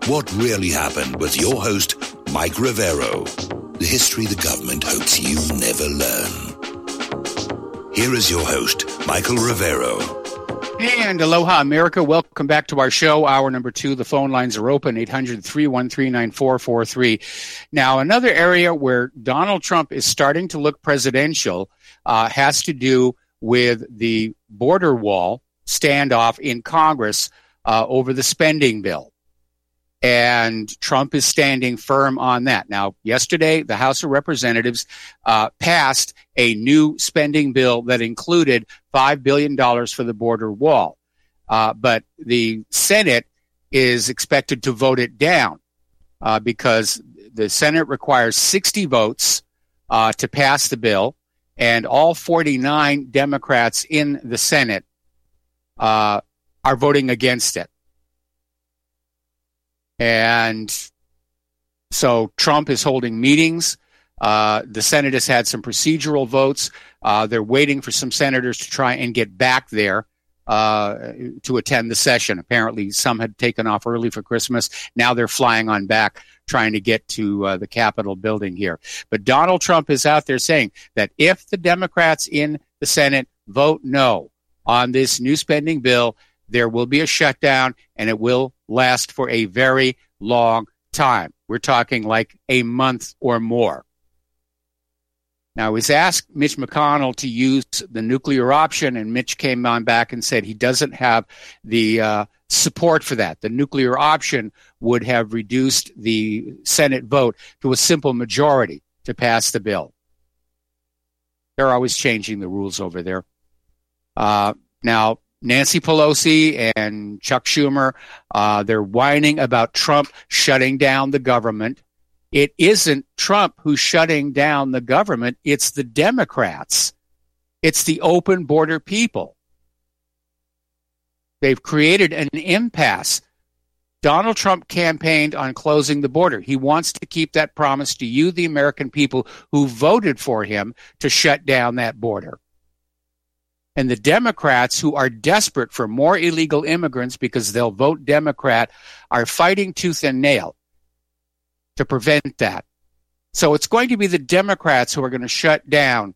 What really happened with your host, Mike Rivero. The history the government hopes you never learn. Here is your host, Michael Rivero. And aloha, America. Welcome back to our show, hour number 2. The phone lines are open, 800-313-9443. Now, another area where Donald Trump is starting to look presidential has to do with the border wall standoff in Congress over the spending bill. And Trump is standing firm on that. Now, yesterday, the House of Representatives passed a new spending bill that included $5 billion for the border wall. But the Senate is expected to vote it down because the Senate requires 60 votes to pass the bill, and all 49 Democrats in the Senate are voting against it. And so Trump is holding meetings. The Senate has had some procedural votes. They're waiting for some senators to try and get back there to attend the session. Apparently, some had taken off early for Christmas. Now they're flying on back, trying to get to the Capitol building here. But Donald Trump is out there saying that if the Democrats in the Senate vote no on this new spending bill, there will be a shutdown, and it will last for a very long time. We're talking like a month or more. Now, he's asked Mitch McConnell to use the nuclear option, and Mitch came on back and said he doesn't have the support for that. The nuclear option would have reduced the Senate vote to a simple majority to pass the bill. They're always changing the rules over there. Now, Nancy Pelosi and Chuck Schumer, they're whining about Trump shutting down the government. It isn't Trump who's shutting down the government. It's the Democrats. It's the open border people. They've created an impasse. Donald Trump campaigned on closing the border. He wants to keep that promise to you, the American people who voted for him to shut down that border. And the Democrats, who are desperate for more illegal immigrants because they'll vote Democrat, are fighting tooth and nail to prevent that. So it's going to be the Democrats who are going to shut down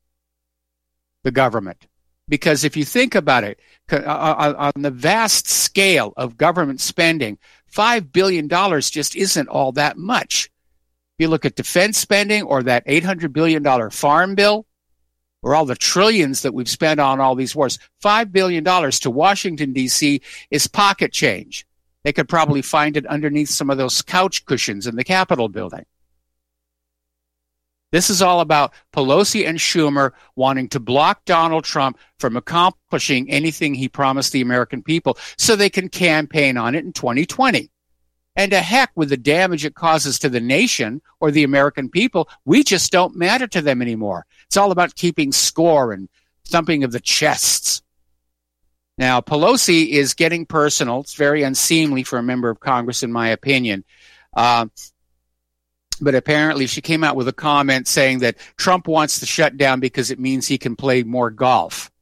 the government. Because if you think about it, on the vast scale of government spending, $5 billion just isn't all that much. If you look at defense spending or that $800 billion farm bill, or all the trillions that we've spent on all these wars, $5 billion to Washington, D.C. is pocket change. They could probably find it underneath some of those couch cushions in the Capitol building. This is all about Pelosi and Schumer wanting to block Donald Trump from accomplishing anything he promised the American people so they can campaign on it in 2020. And to heck with the damage it causes to the nation or the American people, we just don't matter to them anymore. It's all about keeping score and thumping of the chests. Now, Pelosi is getting personal. It's very unseemly for a member of Congress, in my opinion. But apparently she came out with a comment saying that Trump wants to shut down because it means he can play more golf.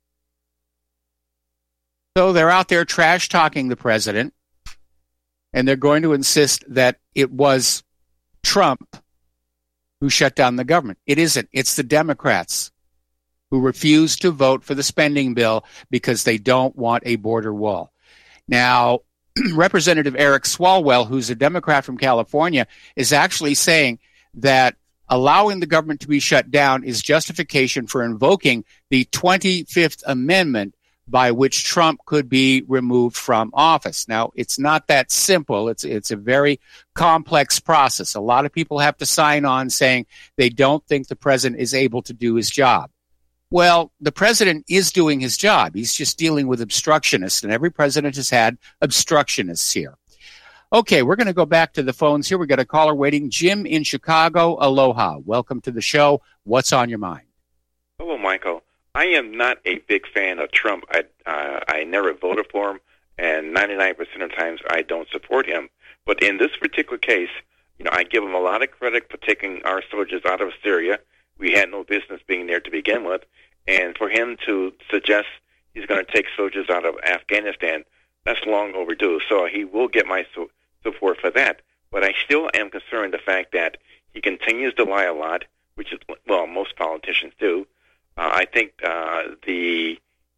So they're out there trash-talking the president. And they're going to insist that it was Trump who shut down the government. It isn't. It's the Democrats who refuse to vote for the spending bill because they don't want a border wall. Now, Representative Eric Swalwell, who's a Democrat from California, is actually saying that allowing the government to be shut down is justification for invoking the 25th Amendment by which Trump could be removed from office. Now, it's not that simple. It's a very complex process. A lot of people have to sign on saying they don't think the president is able to do his job. Well, the president is doing his job. He's just dealing with obstructionists, and every president has had obstructionists here. Okay, we're going to go back to the phones here. We've got a caller waiting. Jim in Chicago. Aloha. Welcome to the show. What's on your mind? Hello, Michael. I am not a big fan of Trump. I never voted for him, and 99% of times I don't support him. But in this particular case, I give him a lot of credit for taking our soldiers out of Syria. We had no business being there to begin with. And for him to suggest he's going to take soldiers out of Afghanistan, that's long overdue. So he will get my support for that. But I still am concerned the fact that he continues to lie a lot, which is, well, most politicians do. I think the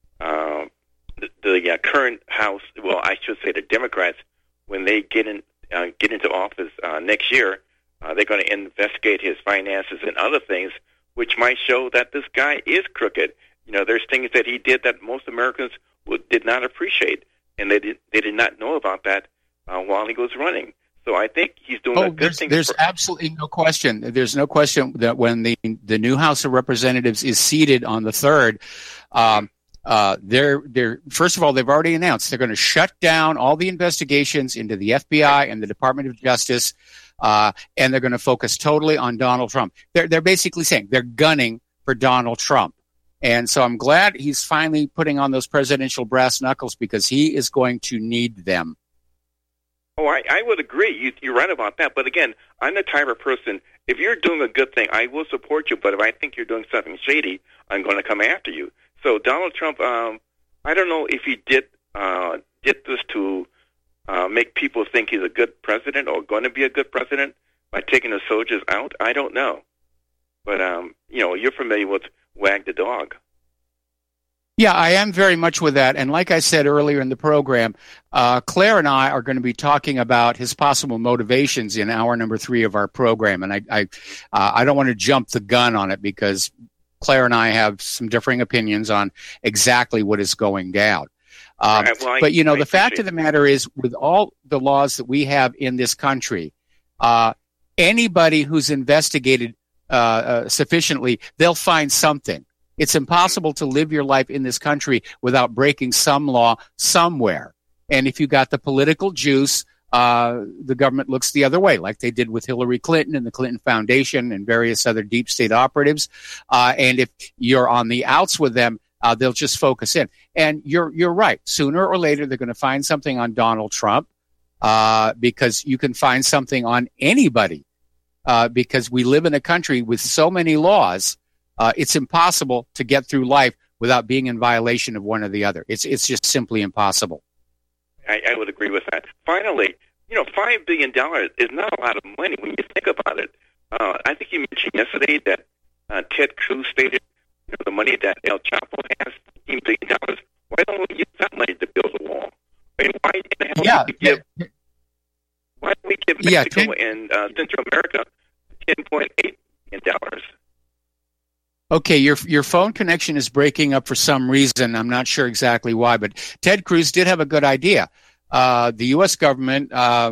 current House, well, I should say the Democrats, when they get into office next year, they're going to investigate his finances and other things, which might show that this guy is crooked. There's things that he did that most Americans did not appreciate, and they did not know about that while he was running. So I think he's doing a good thing. There's absolutely no question. There's no question that when the new House of Representatives is seated on the 3rd, they're first of all, they've already announced they're going to shut down all the investigations into the FBI and the Department of Justice, and they're going to focus totally on Donald Trump. They're basically saying they're gunning for Donald Trump. And so I'm glad he's finally putting on those presidential brass knuckles, because he is going to need them. Oh, I would agree. You're right about that. But again, I'm the type of person, if you're doing a good thing, I will support you. But if I think you're doing something shady, I'm going to come after you. So Donald Trump, I don't know if he did this to make people think he's a good president or going to be a good president by taking the soldiers out. I don't know. But, you're familiar with Wag the Dog. Yeah, I am very much with that. And like I said earlier in the program, Claire and I are going to be talking about his possible motivations in hour number 3 of our program. And I don't want to jump the gun on it, because Claire and I have some differing opinions on exactly what is going down. But the fact of the matter is, with all the laws that we have in this country, anybody who's investigated sufficiently, they'll find something. It's impossible to live your life in this country without breaking some law somewhere. And if you got the political juice, the government looks the other way, like they did with Hillary Clinton and the Clinton Foundation and various other deep state operatives. And if you're on the outs with them, they'll just focus in. And you're right. Sooner or later, they're going to find something on Donald Trump, because you can find something on anybody, because we live in a country with so many laws. It's impossible to get through life without being in violation of one or the other. It's just simply impossible. I would agree with that. Finally, $5 billion is not a lot of money when you think about it. I think you mentioned yesterday that Ted Cruz stated the money that El Chapo has, $15 billion. Why don't we use that money to build a wall? I mean, why the hell do we give Mexico and Central America $10.8 billion? Okay, your phone connection is breaking up for some reason. I'm not sure exactly why, but Ted Cruz did have a good idea. The U.S. government,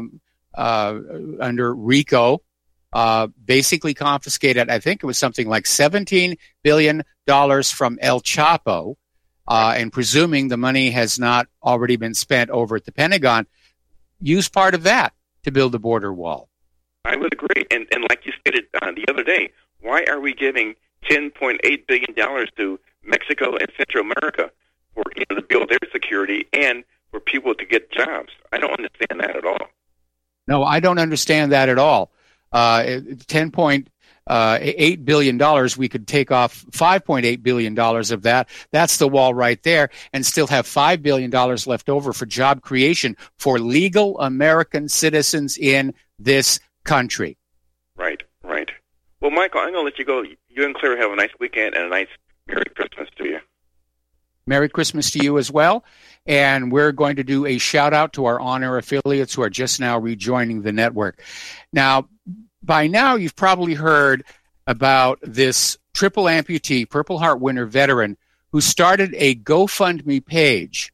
under RICO, basically confiscated, I think it was something like $17 billion from El Chapo, and presuming the money has not already been spent over at the Pentagon, use part of that to build a border wall. I would agree. And like you stated the other day, why are we giving $10.8 billion to Mexico and Central America for to build their security and for people to get jobs? I don't understand that at all. No, I don't understand that at all. $10.8 billion, we could take off $5.8 billion of that. That's the wall right there, and still have $5 billion left over for job creation for legal American citizens in this country. Right. Well, Michael, I'm going to let you go. You and Claire have a nice weekend and a nice Merry Christmas to you. Merry Christmas to you as well. And we're going to do a shout-out to our on-air affiliates who are just now rejoining the network. Now, by now, you've probably heard about this triple amputee, Purple Heart winner veteran who started a GoFundMe page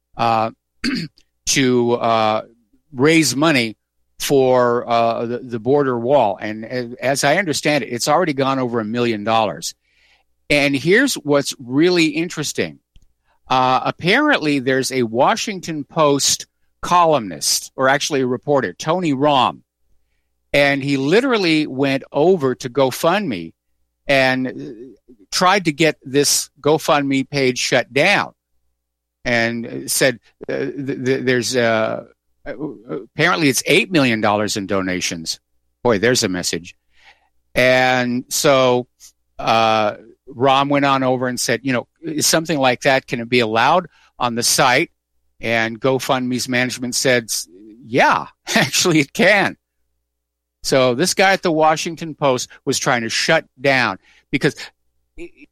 to raise money for the border wall. And as I understand it, it's already gone over $1 million. And here's what's really interesting. Apparently, there's a Washington Post columnist, or actually a reporter, Tony Rahm, and he literally went over to GoFundMe and tried to get this GoFundMe page shut down, and said there's apparently it's $8 million in donations. Boy, there's a message. And so Rahm went on over and said, something like that, can it be allowed on the site? And GoFundMe's management said, yeah, actually it can. So this guy at the Washington Post was trying to shut down, because it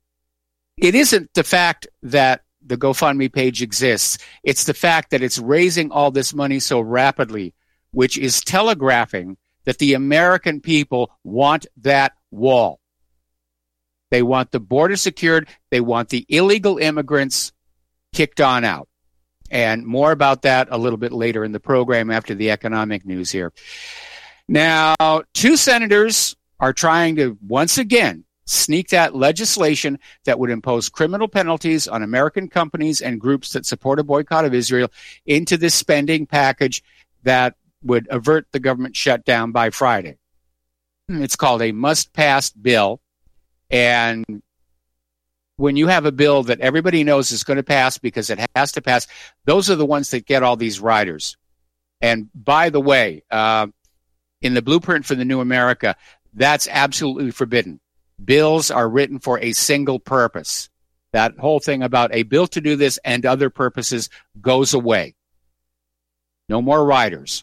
isn't the fact that the GoFundMe page exists. It's the fact that it's raising all this money so rapidly, which is telegraphing that the American people want that wall. They want the border secured. They want the illegal immigrants kicked on out. And more about that a little bit later in the program after the economic news here. Now, 2 senators are trying to, once again, sneak that legislation that would impose criminal penalties on American companies and groups that support a boycott of Israel into this spending package that would avert the government shutdown by Friday. It's called a must-pass bill. And when you have a bill that everybody knows is going to pass because it has to pass, those are the ones that get all these riders. And by the way, in the blueprint for the new America, that's absolutely forbidden. Bills are written for a single purpose. That whole thing about a bill to do this and other purposes goes away. No more riders.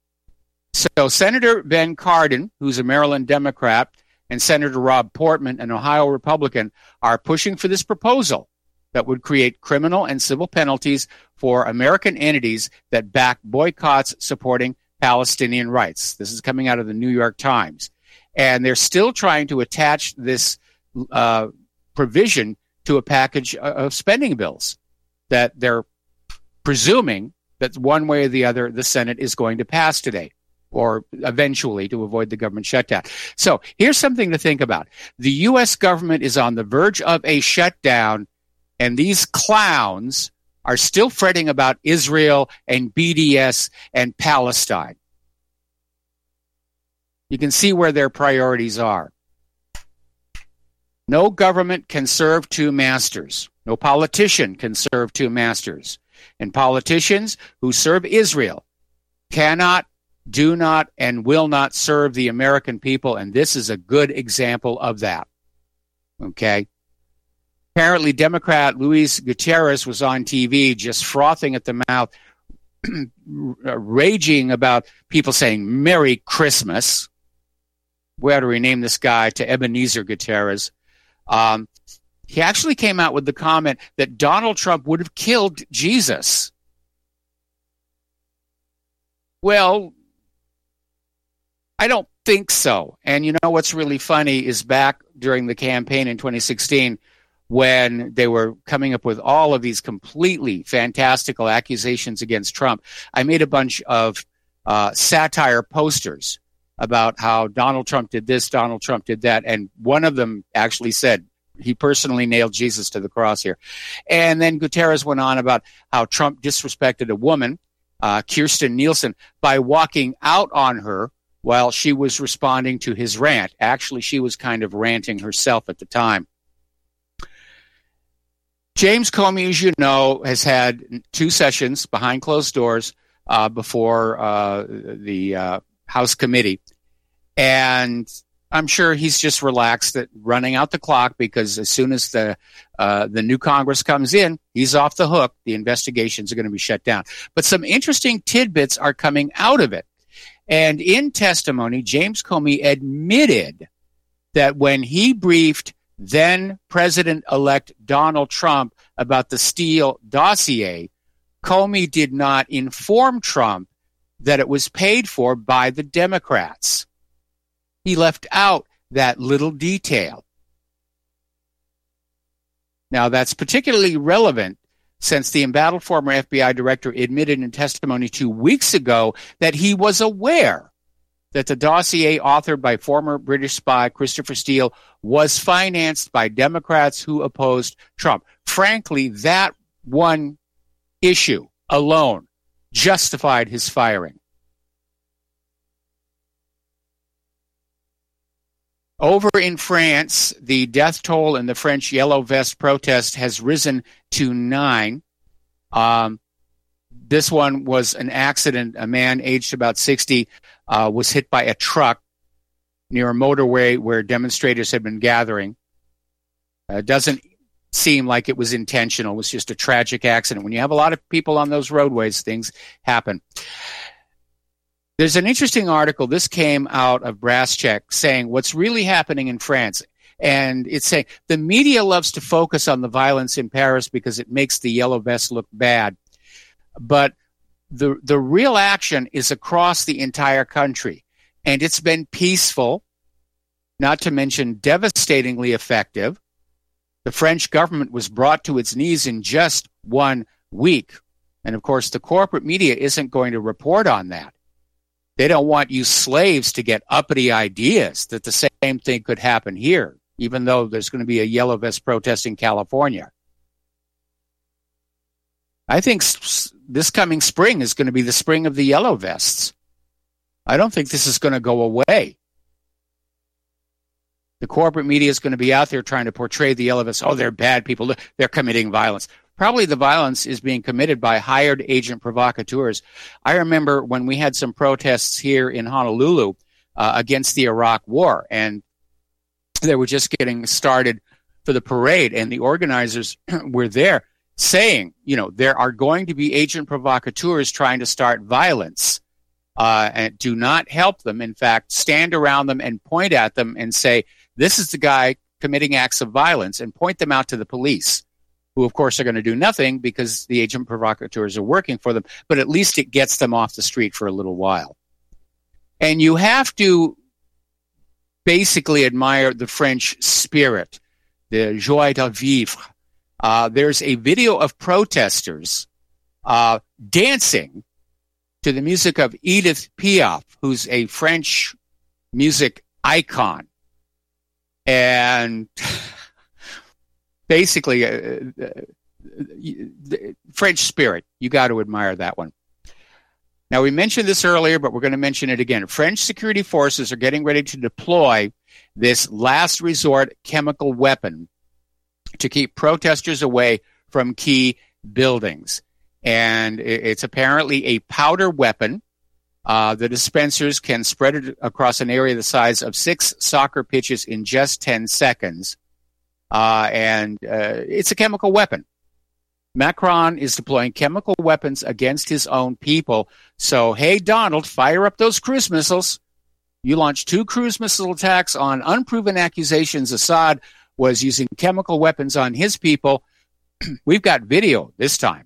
So Senator Ben Cardin, who's a Maryland Democrat, and Senator Rob Portman, an Ohio Republican, are pushing for this proposal that would create criminal and civil penalties for American entities that back boycotts supporting Palestinian rights. This is coming out of the New York Times. And they're still trying to attach this provision to a package of spending bills that they're presuming that one way or the other the Senate is going to pass today, or eventually, to avoid the government shutdown. So here's something to think about. The U.S. government is on the verge of a shutdown, and these clowns are still fretting about Israel and BDS and Palestine. You can see where their priorities are. No government can serve 2 masters. No politician can serve 2 masters. And politicians who serve Israel cannot, do not, and will not serve the American people, and this is a good example of that. Okay? Apparently, Democrat Luis Gutierrez was on TV just frothing at the mouth, raging about people saying Merry Christmas. We ought to rename this guy to Ebenezer Gutierrez. He actually came out with the comment that Donald Trump would have killed Jesus. Well, I don't think so. And you know what's really funny is back during the campaign in 2016, when they were coming up with all of these completely fantastical accusations against Trump, I made a bunch of satire posters about how Donald Trump did this, Donald Trump did that, and one of them actually said he personally nailed Jesus to the cross here. And then Gutierrez went on about how Trump disrespected a woman, Kirstjen Nielsen, by walking out on her while she was responding to his rant. Actually, she was kind of ranting herself at the time. James Comey, as you know, has had 2 sessions behind closed doors before the House committee. And I'm sure he's just relaxed at running out the clock, because as soon as the new Congress comes in, he's off the hook. The investigations are going to be shut down. But some interesting tidbits are coming out of it. And in testimony, James Comey admitted that when he briefed then President-elect Donald Trump about the Steele dossier, Comey did not inform Trump that it was paid for by the Democrats. He left out that little detail. Now, that's particularly relevant since the embattled former FBI director admitted in testimony 2 weeks ago that he was aware that the dossier authored by former British spy Christopher Steele was financed by Democrats who opposed Trump. Frankly, that one issue alone justified his firing. Over in France, the death toll in the French Yellow Vest protest has risen to 9. This one was an accident. A man aged about 60 was hit by a truck near a motorway where demonstrators had been gathering. It doesn't seem like it was intentional. It was just a tragic accident. When you have a lot of people on those roadways, things happen. There's an interesting article. This came out of Brass Check saying what's really happening in France. And it's saying the media loves to focus on the violence in Paris because it makes the yellow vests look bad. But the real action is across the entire country. And it's been peaceful, not to mention devastatingly effective. The French government was brought to its knees in just 1 week. And of course, the corporate media isn't going to report on that. They don't want you slaves to get uppity ideas that the same thing could happen here, even though there's going to be a yellow vest protest in California. I think this coming spring is going to be the spring of the yellow vests. I don't think this is going to go away. The corporate media is going to be out there trying to portray the yellow vests. Oh, they're bad people. They're committing violence. Probably the violence is being committed by hired agent provocateurs. I remember when we had some protests here in Honolulu against the Iraq War, and they were just getting started for the parade, and the organizers were there saying, there are going to be agent provocateurs trying to start violence, and do not help them. In fact, stand around them and point at them and say, this is the guy committing acts of violence, and point them out to the police, who, of course, are going to do nothing because the agent provocateurs are working for them, but at least it gets them off the street for a little while. And you have to basically admire the French spirit, the joie de vivre. There's a video of protesters dancing to the music of Edith Piaf, who's a French music icon. And basically, the French spirit, you got to admire that one. Now, we mentioned this earlier, but we're going to mention it again. French security forces are getting ready to deploy this last resort chemical weapon to keep protesters away from key buildings. And it's apparently a powder weapon. The dispensers can spread it across an area the size of 6 soccer pitches in just 10 seconds. And it's a chemical weapon. Macron is deploying chemical weapons against his own people. So, hey, Donald, fire up those cruise missiles. You launched 2 cruise missile attacks on unproven accusations Assad was using chemical weapons on his people. We've got video this time.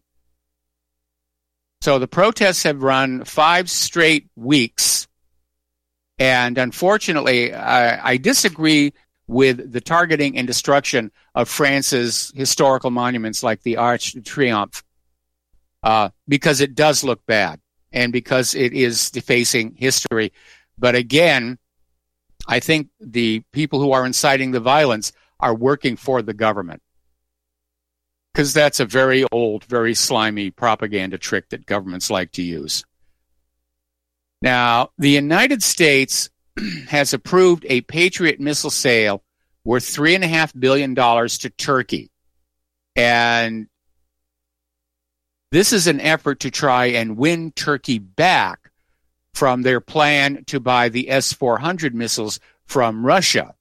So the protests have run 5 straight weeks. And unfortunately, I disagree with the targeting and destruction of France's historical monuments like the Arc de Triomphe, because it does look bad and because it is defacing history. But again, I think the people who are inciting the violence are working for the government, because that's a very old, very slimy propaganda trick that governments like to use. Now, the United States has approved a Patriot missile sale worth $3.5 billion to Turkey. And this is an effort to try and win Turkey back from their plan to buy the S-400 missiles from Russia.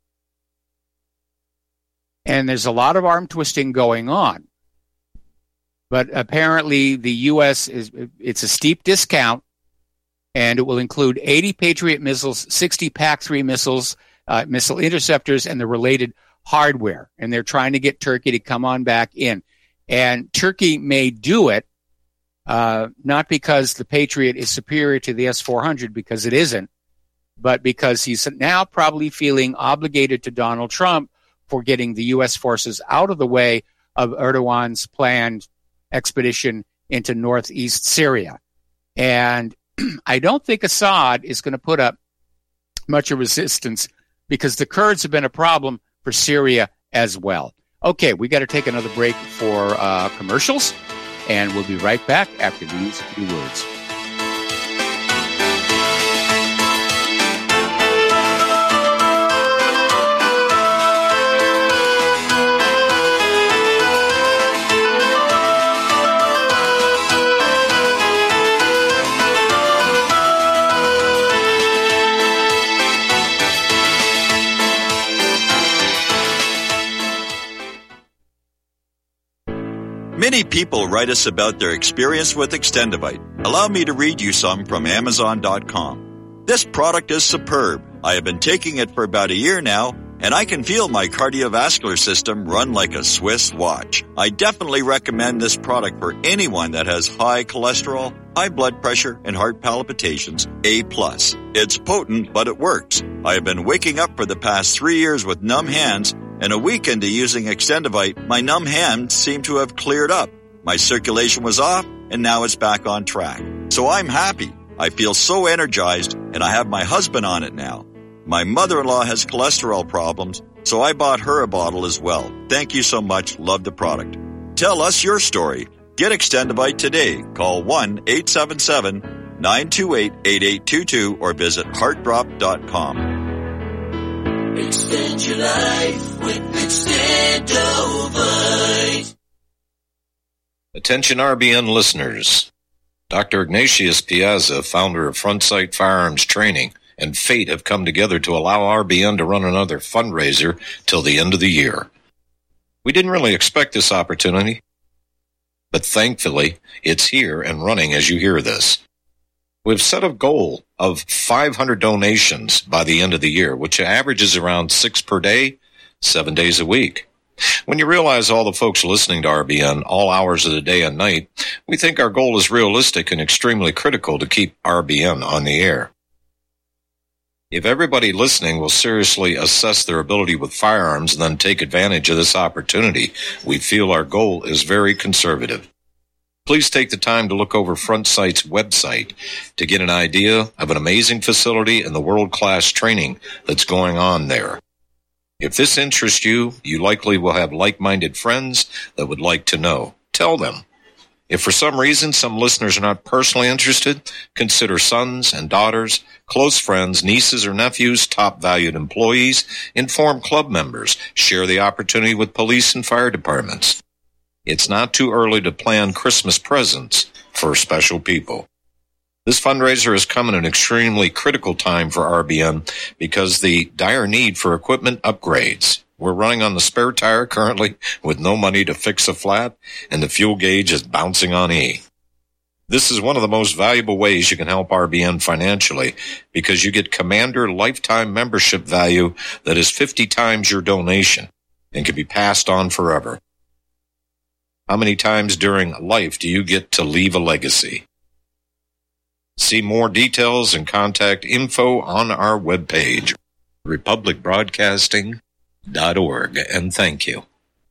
And there's a lot of arm twisting going on. But apparently the U.S. it's a steep discount, and it will include 80 Patriot missiles, 60 PAC-3 missiles, missile interceptors, and the related hardware. And they're trying to get Turkey to come on back in. And Turkey may do it, not because the Patriot is superior to the S-400, because it isn't, but because he's now probably feeling obligated to Donald Trump for getting the U.S. forces out of the way of Erdogan's planned expedition into northeast Syria. And I don't think Assad is going to put up much of resistance, because the Kurds have been a problem for Syria as well. Okay, we got to take another break for commercials, and we'll be right back after these few words. Many people write us about their experience with Extendivite. Allow me to read you some from Amazon.com. This product is superb. I have been taking it for about a year now, and I can feel my cardiovascular system run like a Swiss watch. I definitely recommend this product for anyone that has high cholesterol, high blood pressure, and heart palpitations, A+. It's potent, but it works. I have been waking up for the past 3 years with numb hands, and a week into using Extendivite, my numb hands seem to have cleared up. My circulation was off, and now it's back on track. So I'm happy. I feel so energized, and I have my husband on it now. My mother-in-law has cholesterol problems, so I bought her a bottle as well. Thank you so much. Love the product. Tell us your story. Get Extendivite today. Call 1-877-928-8822 or visit heartdrop.com. Extend your life with Extendivite. Attention RBN listeners. Dr. Ignatius Piazza, founder of Frontsight Firearms Training, and fate have come together to allow RBN to run another fundraiser till the end of the year. We didn't really expect this opportunity, but thankfully it's here and running as you hear this. We've set a goal of 500 donations by the end of the year, which averages around 6 per day, 7 days a week. When you realize all the folks listening to RBN all hours of the day and night, we think our goal is realistic and extremely critical to keep RBN on the air. If everybody listening will seriously assess their ability with firearms and then take advantage of this opportunity, we feel our goal is very conservative. Please take the time to look over Frontsight's website to get an idea of an amazing facility and the world-class training that's going on there. If this interests you, you likely will have like-minded friends that would like to know. Tell them. If for some reason some listeners are not personally interested, consider sons and daughters, close friends, nieces or nephews, top valued employees, inform club members, share the opportunity with police and fire departments. It's not too early to plan Christmas presents for special people. This fundraiser has come at an extremely critical time for RBN because the dire need for equipment upgrades. We're running on the spare tire currently with no money to fix a flat, and the fuel gauge is bouncing on E. This is one of the most valuable ways you can help RBN financially because you get Commander lifetime membership value that is 50 times your donation and can be passed on forever. How many times during life do you get to leave a legacy? See more details and contact info on our webpage, republicbroadcasting.org, and thank you.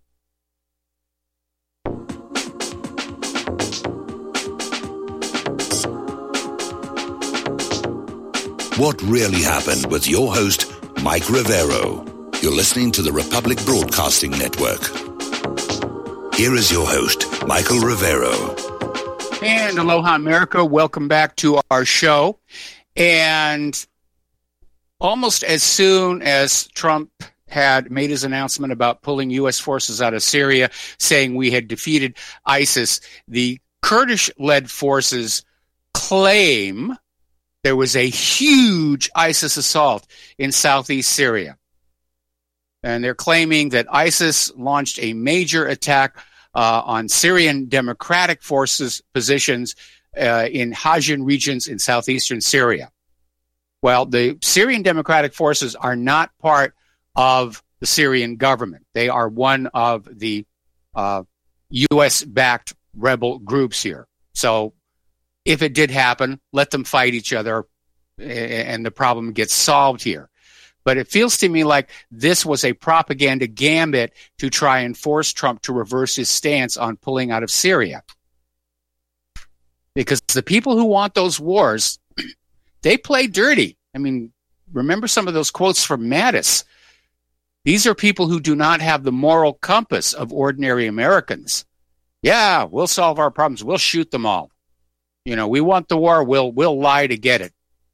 What really happened with your host, Mike Rivero. You're listening to the Republic Broadcasting Network. Here is your host, Michael Rivero. And aloha, America. Welcome back to our show. And almost as soon as Trump had made his announcement about pulling U.S. forces out of Syria, saying we had defeated ISIS, the Kurdish-led forces claim there was a huge ISIS assault in southeast Syria. And they're claiming that ISIS launched a major attack on Syrian Democratic Forces positions in Hajin regions in southeastern Syria. Well, the Syrian Democratic Forces are not part of the Syrian government. They are one of the U.S.-backed rebel groups here. So if it did happen, let them fight each other and the problem gets solved here. But it feels to me like this was a propaganda gambit to try and force Trump to reverse his stance on pulling out of Syria. Because the people who want those wars, they play dirty. I mean, remember some of those quotes from Mattis. These are people who do not have the moral compass of ordinary Americans. Yeah, we'll solve our problems. We'll shoot them all. You know, we want the war. We'll lie to get it.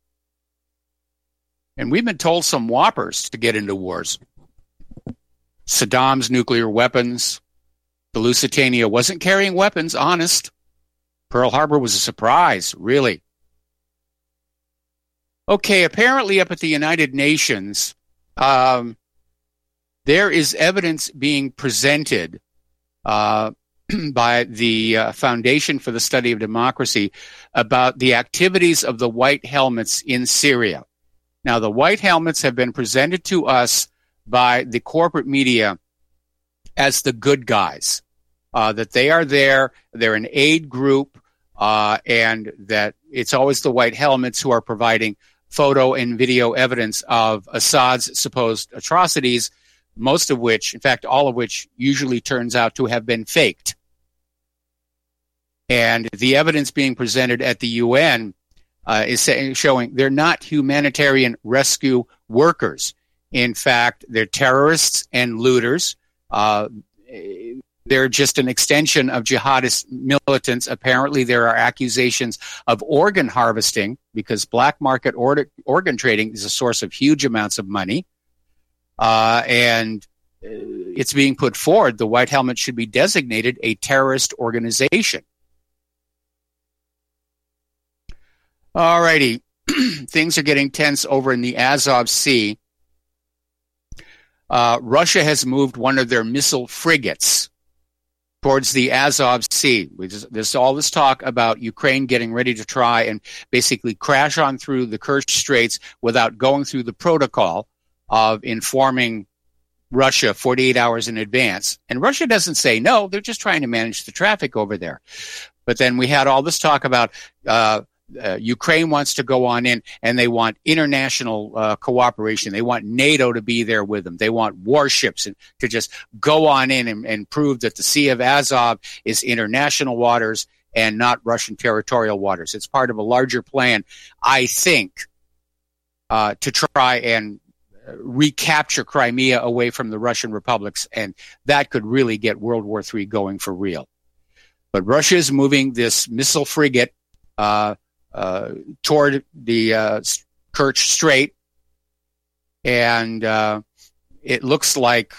And we've been told some whoppers to get into wars. Saddam's nuclear weapons. The Lusitania wasn't carrying weapons, honest. Pearl Harbor was a surprise, really. Okay, apparently up at the United Nations, there is evidence being presented by the Foundation for the Study of Democracy about the activities of the white helmets in Syria. Now, the white helmets have been presented to us by the corporate media as the good guys, that they are there, they're an aid group, and that it's always the white helmets who are providing photo and video evidence of Assad's supposed atrocities, most of which, in fact, all of which usually turns out to have been faked. And the evidence being presented at the UN is showing they're not humanitarian rescue workers. In fact, they're terrorists and looters. They're just an extension of jihadist militants. Apparently, there are accusations of organ harvesting because black market organ trading is a source of huge amounts of money. And it's being put forward the White Helmet should be designated a terrorist organization. All righty. Things are getting tense over in the Azov Sea. Russia has moved one of their missile frigates towards the Azov Sea. There's all this talk about Ukraine getting ready to try and basically crash on through the Kerch Straits without going through the protocol of informing Russia 48 hours in advance. And Russia doesn't say no, they're just trying to manage the traffic over there. But then we had all this talk about Ukraine wants to go on in, and they want international cooperation. They want NATO to be there with them. They want warships to just go on in and prove that the Sea of Azov is international waters and not Russian territorial waters. It's part of a larger plan, I think, to try and recapture Crimea away from the Russian republics, and that could really get World War III going for real. But Russia is moving this missile frigate toward the Kerch Strait, and it looks like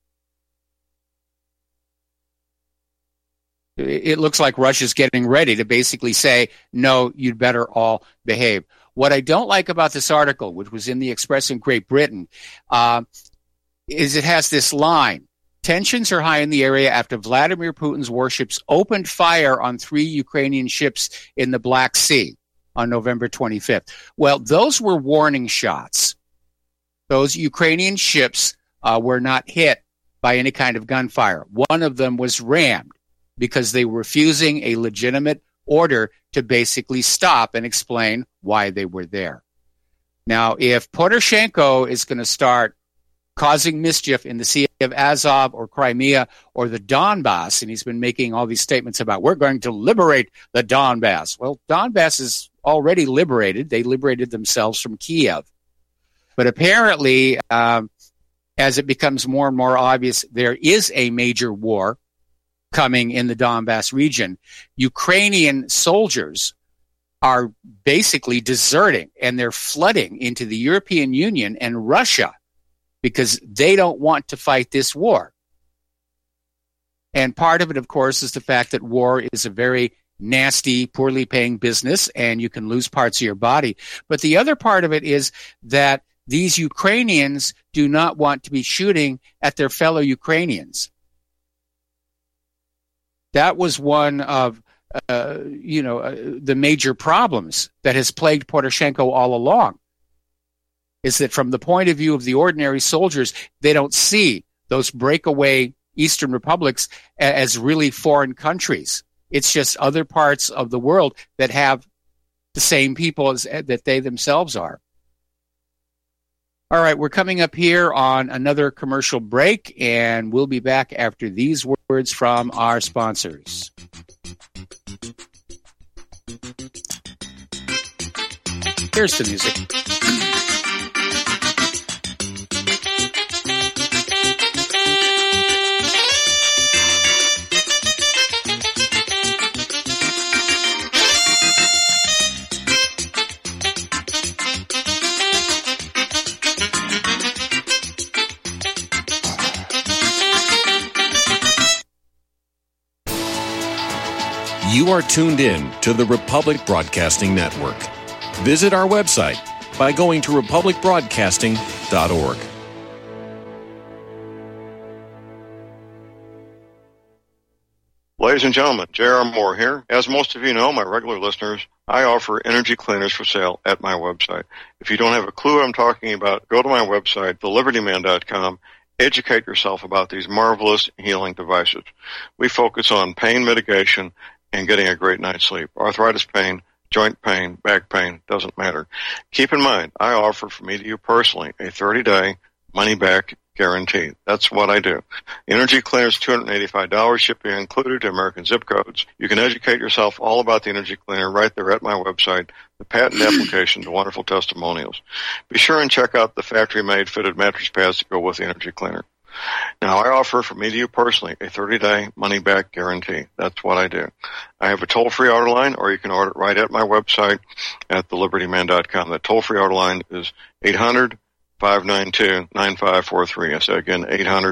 Russia's getting ready to basically say, no, you'd better all behave. What I don't like about this article, which was in the Express in Great Britain, is it has this line: tensions are high in the area after Vladimir Putin's warships opened fire on 3 Ukrainian ships in the Black Sea on November 25th. Well, those were warning shots. Those Ukrainian ships were not hit by any kind of gunfire. One of them was rammed because they were refusing a legitimate order to basically stop and explain why they were there. Now, if Poroshenko is going to start causing mischief in the Sea of Azov or Crimea or the Donbass, and he's been making all these statements about we're going to liberate the Donbass. Well, Donbass is already liberated. They liberated themselves from Kiev. But apparently, as it becomes more and more obvious, there is a major war coming in the Donbass region. Ukrainian soldiers are basically deserting, and they're flooding into the European Union and Russia because they don't want to fight this war. And part of it, of course, is the fact that war is a very nasty, poorly paying business, and you can lose parts of your body. But the other part of it is that these Ukrainians do not want to be shooting at their fellow Ukrainians. That was one of the major problems that has plagued Poroshenko all along, is that from the point of view of the ordinary soldiers, they don't see those breakaway Eastern republics as really foreign countries. It's just other parts of the world that have the same people that they themselves are. All right, we're coming up here on another commercial break, and we'll be back after these words from our sponsors. Here's the music. You are tuned in to the Republic Broadcasting Network. Visit our website by going to republicbroadcasting.org. Ladies and gentlemen, J.R. Moore here. As most of you know, my regular listeners, I offer energy cleaners for sale at my website. If you don't have a clue what I'm talking about, go to my website, thelibertyman.com. Educate yourself about these marvelous healing devices. We focus on pain mitigation and getting a great night's sleep. Arthritis pain, joint pain, back pain, doesn't matter. Keep in mind, I offer from me to you personally a 30-day money-back guarantee. That's what I do. The energy cleaner is $285, shipping included to American zip codes. You can educate yourself all about the energy cleaner right there at my website, the patent application, the wonderful testimonials. Be sure and check out the factory-made fitted mattress pads to go with the energy cleaner. Now, I offer from me to you personally a 30-day money-back guarantee. That's what I do. I have a toll-free order line, or you can order it right at my website at thelibertyman.com. That toll-free order line is 800-592-9543. I say again,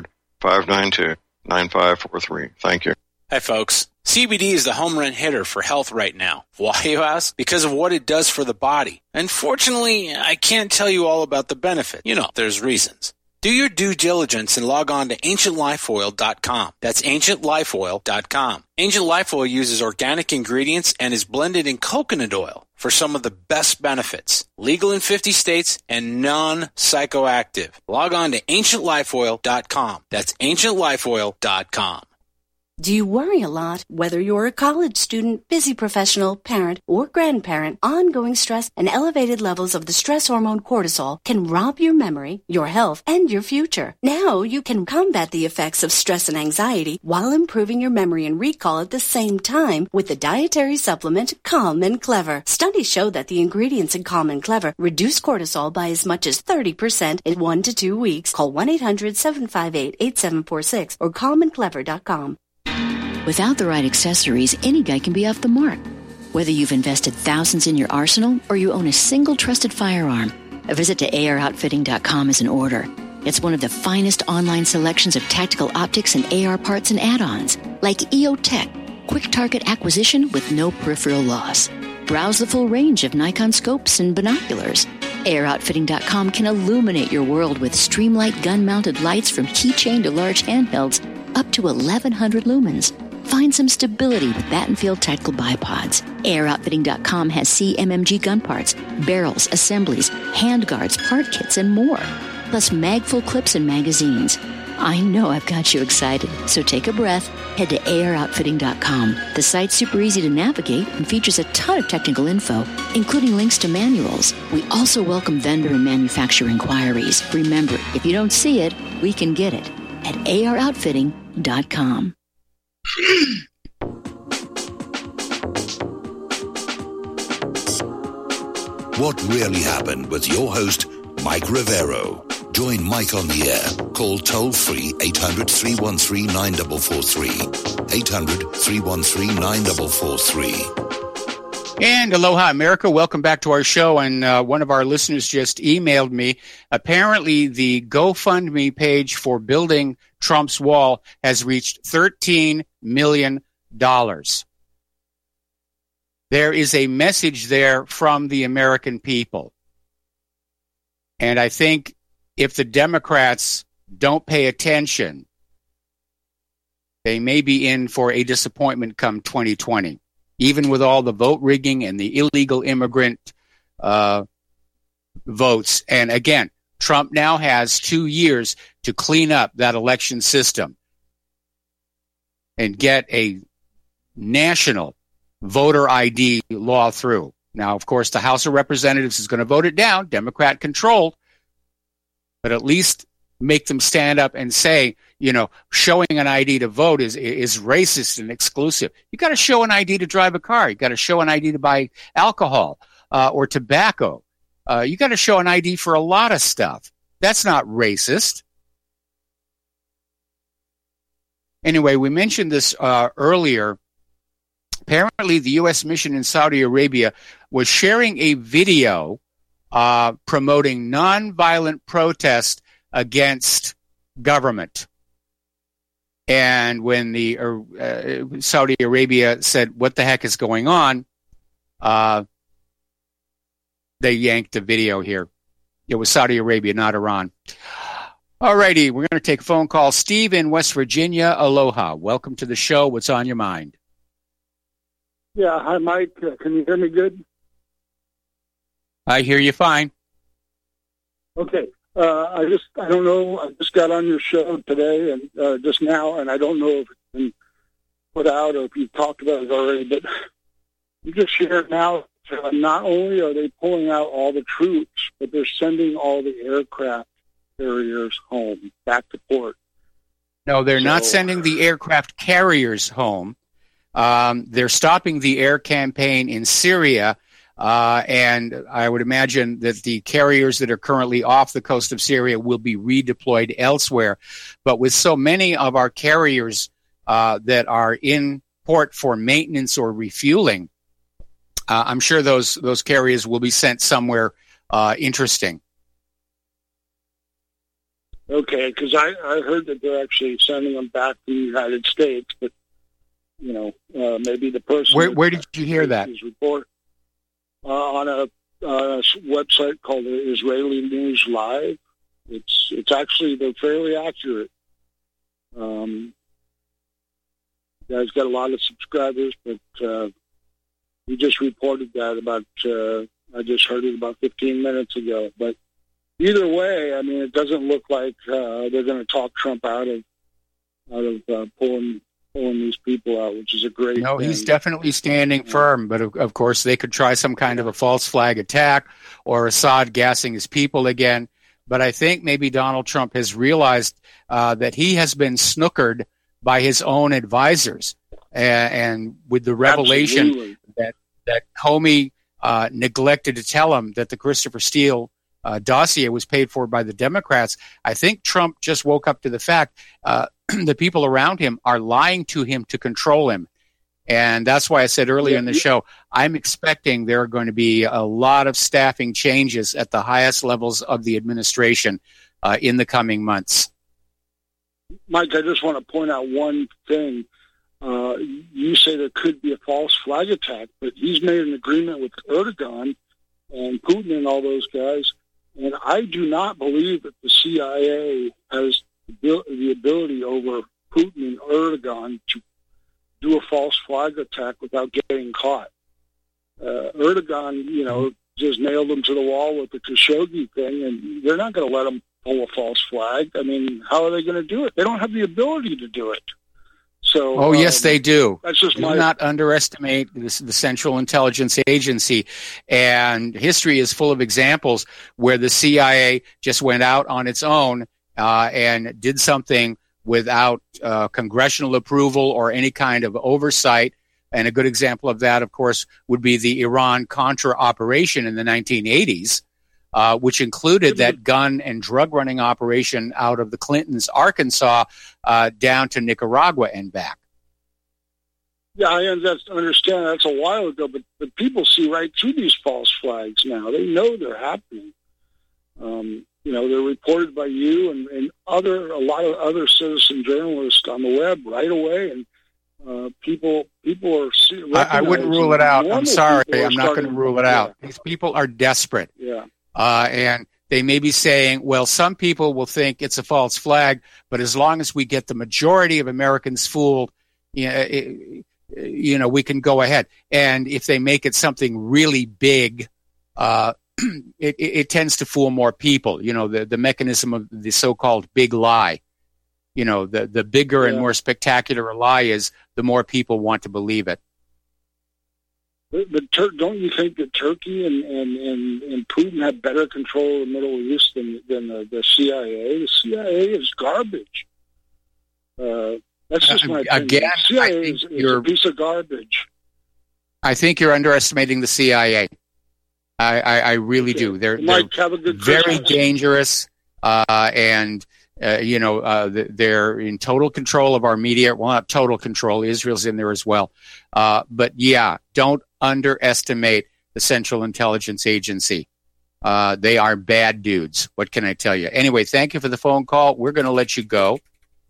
800-592-9543. Thank you. Hi, folks. CBD is the home run hitter for health right now. Why, you ask? Because of what it does for the body. Unfortunately, I can't tell you all about the benefit. You know, there's reasons. Do your due diligence and log on to AncientLifeOil.com. That's AncientLifeOil.com. Ancient Life Oil uses organic ingredients and is blended in coconut oil for some of the best benefits. Legal in 50 states and non-psychoactive. Log on to AncientLifeOil.com. That's AncientLifeOil.com. Do you worry a lot? Whether you're a college student, busy professional, parent, or grandparent, ongoing stress and elevated levels of the stress hormone cortisol can rob your memory, your health, and your future. Now you can combat the effects of stress and anxiety while improving your memory and recall at the same time with the dietary supplement Calm and Clever. Studies show that the ingredients in Calm and Clever reduce cortisol by as much as 30% in 1 to 2 weeks. Call 1-800-758-8746 or calmandclever.com. Without the right accessories, any guy can be off the mark. Whether you've invested thousands in your arsenal or you own a single trusted firearm, a visit to AROutfitting.com is in order. It's one of the finest online selections of tactical optics and AR parts and add-ons, like EOTech, quick target acquisition with no peripheral loss. Browse the full range of Nikon scopes and binoculars. AROutfitting.com can illuminate your world with Streamlight gun-mounted lights from keychain to large handhelds up to 1,100 lumens. Find some stability with Battenfield Tactical Bipods. AirOutfitting.com has CMMG gun parts, barrels, assemblies, handguards, part kits, and more. Plus mag-full clips and magazines. I know I've got you excited, so take a breath. Head to AirOutfitting.com. The site's super easy to navigate and features a ton of technical info, including links to manuals. We also welcome vendor and manufacturer inquiries. Remember, if you don't see it, we can get it at AROutfitting.com. What really happened with your host, Mike Rivero. Join Mike on the air. Call toll-free 800-313-9443. 800-313-9443. And aloha, America. Welcome back to our show. And one of our listeners just emailed me. Apparently, the GoFundMe page for building Trump's wall has reached $13 million. There is a message there from the American people. And I think if the Democrats don't pay attention, they may be in for a disappointment come 2020. Even with all the vote rigging and the illegal immigrant votes. And again, Trump now has 2 years to clean up that election system and get a national voter ID law through. Now, of course, the House of Representatives is going to vote it down, Democrat controlled, but at least make them stand up and say, you know, showing an ID to vote is racist and exclusive. You got to show an ID to drive a car. You got to show an ID to buy alcohol or tobacco. You got to show an ID for a lot of stuff. That's not racist. Anyway, we mentioned this earlier. Apparently, the U.S. mission in Saudi Arabia was sharing a video promoting nonviolent protest against government. And when the Saudi Arabia said, what the heck is going on, they yanked the video here. It was Saudi Arabia, not Iran. All righty, we're going to take a phone call. Steve in West Virginia, aloha. Welcome to the show. What's on your mind? Yeah, hi, Mike. Can you hear me good? I hear you fine. Okay. I don't know. I just got on your show today and just now, and I don't know if it's been put out or if you've talked about it already, but you just shared now, not only are they pulling out all the troops, but they're sending all the aircraft carriers home, back to port. No, they're not sending the aircraft carriers home. They're stopping the air campaign in Syria, and I would imagine that the carriers that are currently off the coast of Syria will be redeployed elsewhere. But with so many of our carriers that are in port for maintenance or refueling, I'm sure those carriers will be sent somewhere interesting. Okay, because I heard that they're actually sending them back to the United States, but maybe the person. Where did you hear that? Report on a website called Israeli News Live. It's actually, they're fairly accurate. Guys got a lot of subscribers, but we just reported that about. I just heard it about 15 minutes ago, but. Either way, I mean, it doesn't look like they're going to talk Trump out of pulling these people out, which is a great No, thing. He's definitely standing firm, but of course they could try some kind of a false flag attack or Assad gassing his people again. But I think maybe Donald Trump has realized that he has been snookered by his own advisors, and with the revelation that Comey neglected to tell him that the Christopher Steele dossier was paid for by the Democrats, I think Trump just woke up to the fact the people around him are lying to him to control him. And that's why I said earlier in the show, I'm expecting there are going to be a lot of staffing changes at the highest levels of the administration in the coming months. Mike, I just want to point out one thing. You say there could be a false flag attack, but he's made an agreement with Erdogan and Putin and all those guys. And I do not believe that the CIA has the ability over Putin and Erdogan to do a false flag attack without getting caught. Erdogan, just nailed them to the wall with the Khashoggi thing, and they're not going to let him pull a false flag. I mean, how are they going to do it? They don't have the ability to do it. So, yes, they do. That's just do not underestimate the Central Intelligence Agency. And history is full of examples where the CIA just went out on its own and did something without congressional approval or any kind of oversight. And a good example of that, of course, would be the Iran-Contra operation in the 1980s, which included that gun and drug running operation out of the Clintons' Arkansas down to Nicaragua and back. Yeah, I understand that's a while ago, but people see right through these false flags now. They know they're happening. They're reported by you and a lot of other citizen journalists on the web right away, and people are. I wouldn't rule it out. I'm sorry, I'm not going to rule it out. These people are desperate. Yeah. And they may be saying, well, some people will think it's a false flag, but as long as we get the majority of Americans fooled, we can go ahead. And if they make it something really big, it tends to fool more people. The mechanism of the so-called big lie. The bigger and more spectacular a lie is, the more people want to believe it. But don't you think that Turkey and Putin have better control of the Middle East than the CIA? The CIA is garbage. That's just my opinion. Again, the CIA is a piece of garbage. I think you're underestimating the CIA. I really do. They're very dangerous, and they're in total control of our media. Well, not total control. Israel's in there as well. But yeah, don't underestimate the Central Intelligence Agency. They are bad dudes. What can I tell you? Anyway, thank you for the phone call. We're going to let you go.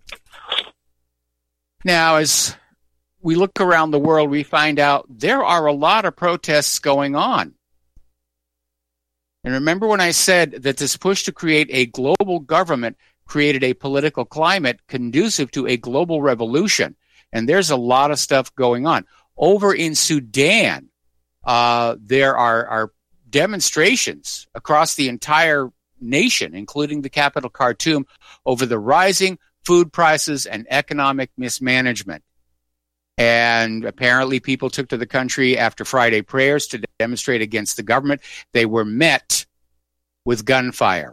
Now, as we look around the world, we find out there are a lot of protests going on. And remember when I said that this push to create a global government created a political climate conducive to a global revolution. And there's a lot of stuff going on. Over in Sudan, there are demonstrations across the entire nation, including the capital Khartoum, over the rising food prices and economic mismanagement. And apparently people took to the country after Friday prayers to demonstrate against the government. They were met with gunfire.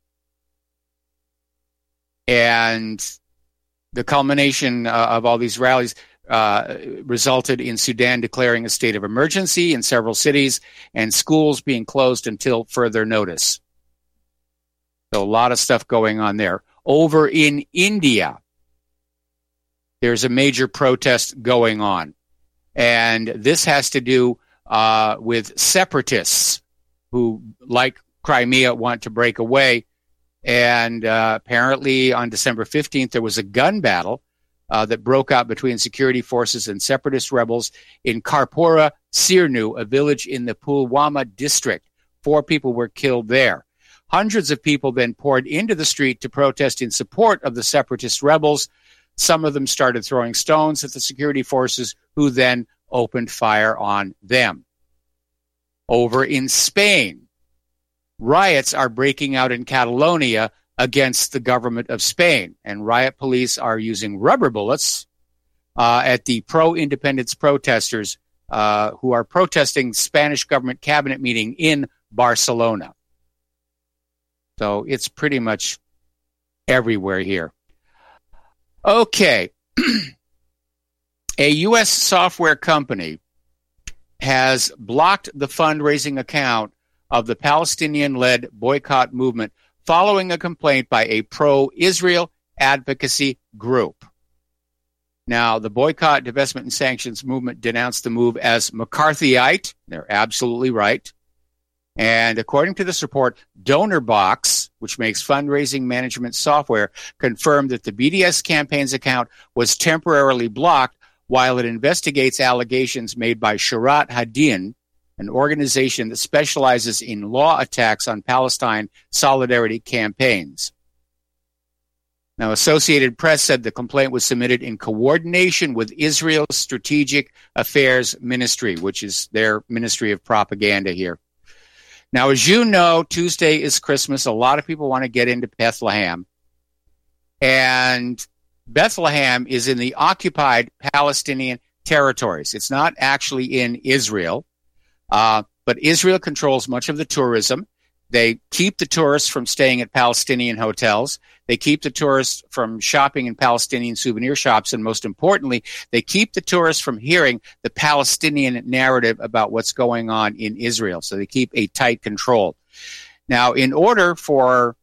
And the culmination of all these rallies resulted in Sudan declaring a state of emergency in several cities and schools being closed until further notice. So a lot of stuff going on there. Over in India, there's a major protest going on. And this has to do with separatists who, like Crimea, want to break away. And apparently on December 15th, there was a gun battle that broke out between security forces and separatist rebels in Karpura Sirnu, a village in the Pulwama district. 4 people were killed there. Hundreds of people then poured into the street to protest in support of the separatist rebels. Some of them started throwing stones at the security forces, who then opened fire on them. Over in Spain, riots are breaking out in Catalonia against the government of Spain, and riot police are using rubber bullets at the pro-independence protesters who are protesting Spanish government cabinet meeting in Barcelona. So it's pretty much everywhere here. Okay. A U.S. software company has blocked the fundraising account of the Palestinian-led boycott movement following a complaint by a pro-Israel advocacy group. Now, the boycott, divestment, and sanctions movement denounced the move as McCarthyite. They're absolutely right. And according to this report, DonorBox, which makes fundraising management software, confirmed that the BDS campaign's account was temporarily blocked while it investigates allegations made by Sharat Hadin, an organization that specializes in law attacks on Palestine solidarity campaigns. Now, Associated Press said the complaint was submitted in coordination with Israel's Strategic Affairs Ministry, which is their ministry of propaganda here. Now, as you know, Tuesday is Christmas. A lot of people want to get into Bethlehem. And Bethlehem is in the occupied Palestinian territories. It's not actually in Israel. But Israel controls much of the tourism. They keep the tourists from staying at Palestinian hotels. They keep the tourists from shopping in Palestinian souvenir shops. And most importantly, they keep the tourists from hearing the Palestinian narrative about what's going on in Israel. So they keep a tight control. Now, in order for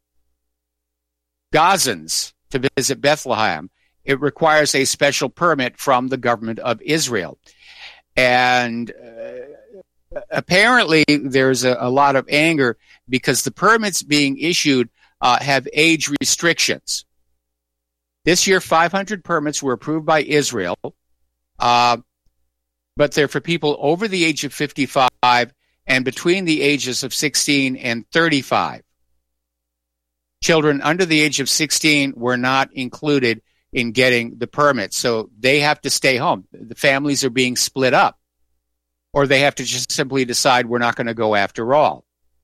Gazans to visit Bethlehem, it requires a special permit from the government of Israel. And apparently there's a lot of anger because the permits being issued have age restrictions. This year, 500 permits were approved by Israel, but they're for people over the age of 55 and between the ages of 16 and 35. Children under the age of 16 were not included in getting the permit, so they have to stay home. The families are being split up, or they have to just simply decide we're not going to go after all.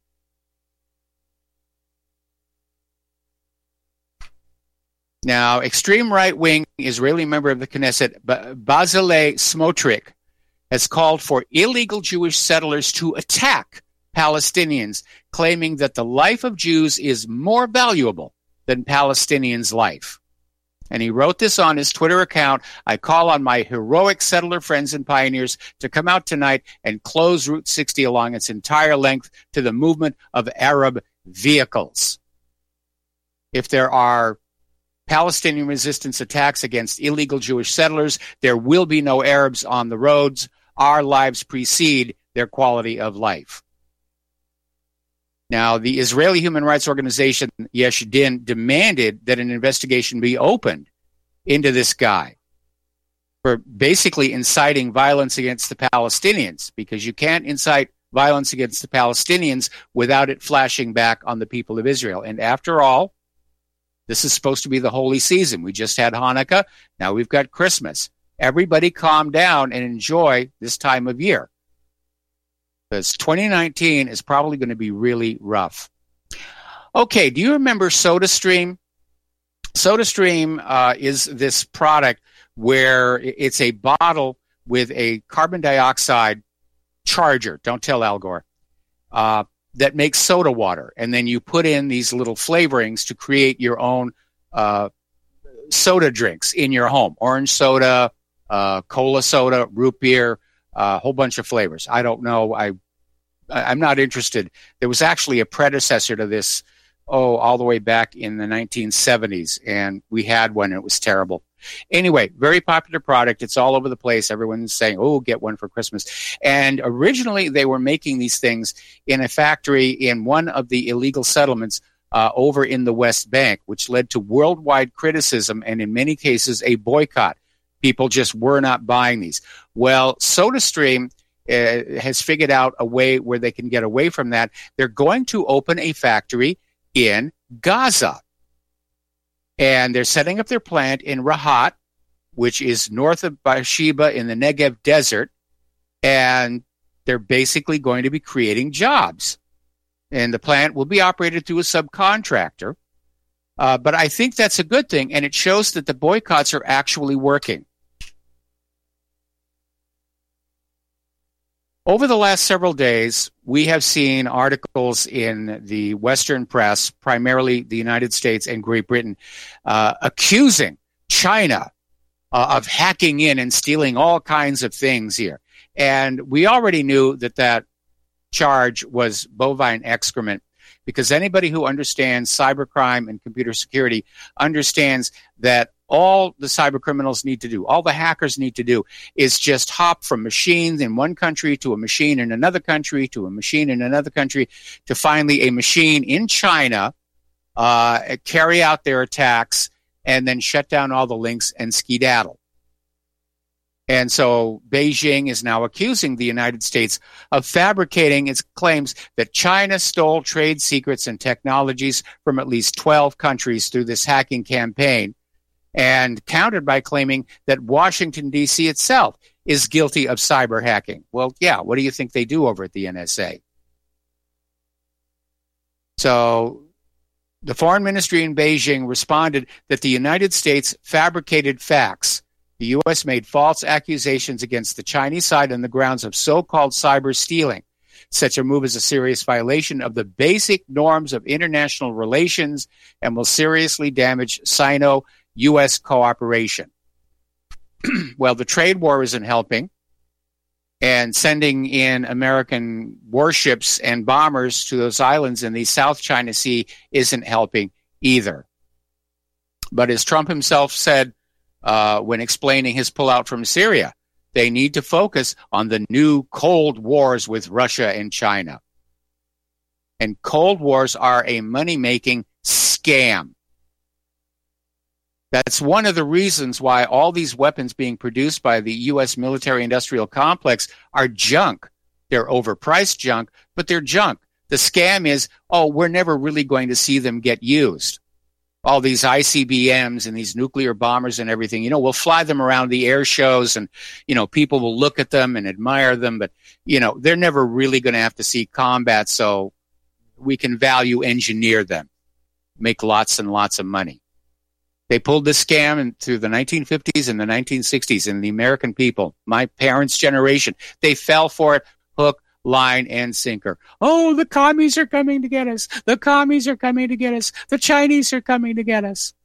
Now, extreme right-wing Israeli member of the Knesset, Bezalel Smotrich, has called for illegal Jewish settlers to attack Palestinians, claiming that the life of Jews is more valuable than Palestinians' life. And he wrote this on his Twitter account. I call on my heroic settler friends and pioneers to come out tonight and close Route 60 along its entire length to the movement of Arab vehicles. If there are Palestinian resistance attacks against illegal Jewish settlers, there will be no Arabs on the roads. Our lives precede their quality of life. Now, the Israeli human rights organization Yesh Din demanded that an investigation be opened into this guy for basically inciting violence against the Palestinians, because you can't incite violence against the Palestinians without it flashing back on the people of Israel. And after all, This is supposed to be the holy season. We just had Hanukkah. Now we've got Christmas. Everybody calm down and enjoy this time of year, because 2019 is probably going to be really rough. Okay, do you remember SodaStream? SodaStream is this product where it's a bottle with a carbon dioxide charger. Don't tell Al Gore. That makes soda water. And then you put in these little flavorings to create your own soda drinks in your home. Orange soda, cola soda, root beer, a whole bunch of flavors. I don't know. I'm not interested. There was actually a predecessor to this, all the way back in the 1970s, and we had one, and it was terrible. Anyway, very popular product. It's all over the place. Everyone's saying, oh, get one for Christmas. And originally, they were making these things in a factory in one of the illegal settlements over in the West Bank, which led to worldwide criticism and, in many cases, a boycott. People just were not buying these. Well, SodaStream has figured out a way where they can get away from that. They're going to open a factory in Gaza. And they're setting up their plant in Rahat, which is north of Beersheba in the Negev desert. And they're basically going to be creating jobs. And the plant will be operated through a subcontractor. But I think that's a good thing. And it shows that the boycotts are actually working. Over the last several days, we have seen articles in the Western press, primarily the United States and Great Britain, accusing China of hacking in and stealing all kinds of things here. And we already knew that charge was bovine excrement, because anybody who understands cybercrime and computer security understands that all the cyber criminals need to do, all the hackers need to do, is just hop from machines in one country to a machine in another country to a machine in another country to finally a machine in China, carry out their attacks, and then shut down all the links and skedaddle. And so Beijing is now accusing the United States of fabricating its claims that China stole trade secrets and technologies from at least 12 countries through this hacking campaign, and countered by claiming that Washington, D.C. itself is guilty of cyber hacking. Well, yeah, what do you think they do over at the NSA? So the foreign ministry in Beijing responded that the United States fabricated facts. The U.S. made false accusations against the Chinese side on the grounds of so-called cyber stealing. Such a move is a serious violation of the basic norms of international relations and will seriously damage Sino-U.S. cooperation. Well, the trade war isn't helping, and sending in American warships and bombers to those islands in the South China Sea isn't helping either. But as Trump himself said when explaining his pullout from Syria, they need to focus on the new Cold Wars with Russia and China. And Cold Wars are a money-making scam. That's one of the reasons why all these weapons being produced by the U.S. military-industrial complex are junk. They're overpriced junk, but they're junk. The scam is, we're never really going to see them get used. All these ICBMs and these nuclear bombers and everything, we'll fly them around the air shows and, people will look at them and admire them, but, they're never really going to have to see combat, so we can value engineer them, make lots and lots of money. They pulled this scam through the 1950s and the 1960s, and the American people, my parents' generation, they fell for it, hook, line, and sinker. Oh, the commies are coming to get us. The commies are coming to get us. The Chinese are coming to get us.